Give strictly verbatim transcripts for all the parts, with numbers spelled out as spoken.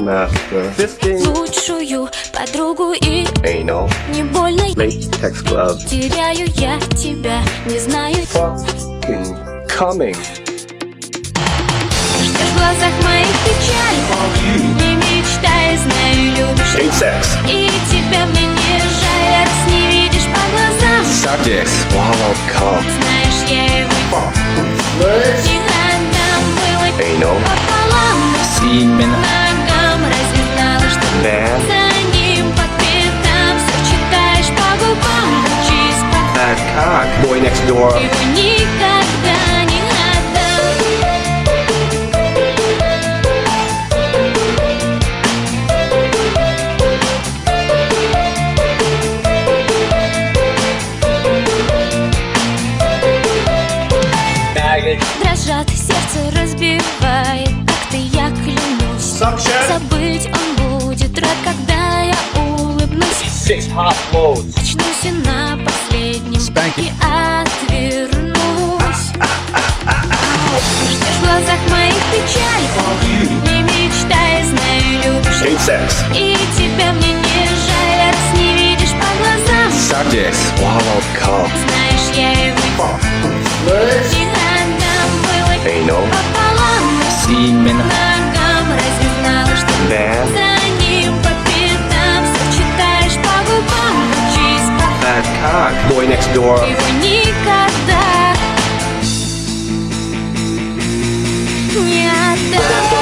master. Fisting. Лучшую подругу и Anal. не больно. Latex glove. Теряю я тебя, не знаю. Fucking coming. Ждешь в глазах моих печаль. Не мечтай, знаю, любишь. Hate sex. И тебя мне не жаль, раз не видишь по глазам. Suck dick. Swallow cum. Знаешь, я его Let's. не отдам, было Anal. пополам. Semen. Ногам разве знала, что Man. за ним по пятам все читаешь по губам. Чисто Bad cock. Boy next door. его никогда не дрожат, сердце разбивает. Как-то я клянусь, забыть он будет рад, когда я улыбнусь. Очнусь и на последнем и отвернусь. Ждешь в глазах моих печаль. Не мечтай, знаю, любишь. Hate sex. И тебя мне не жаль, раз не видишь по глазам. Suck dick. Swallow cum. Знаешь, я его Let's. не отдам, было Anal. пополам. Semen. Ногам разве знала, что Man. за ним по пятам все читаешь по губам. Чисто Bad cock. Boy next door. его никогда не отдам.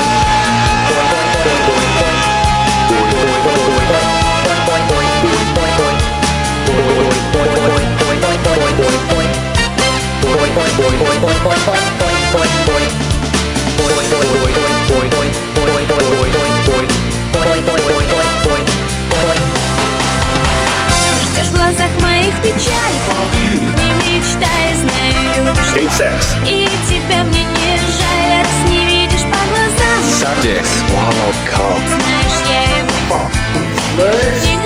Ждешь в глазах моих печаль. Не мечтай, знаю, любишь. Hate sex. И тебя мне не жаль, раз не видишь по глазам. Suck dick. Swallow cum. Знаешь, я его Let's. не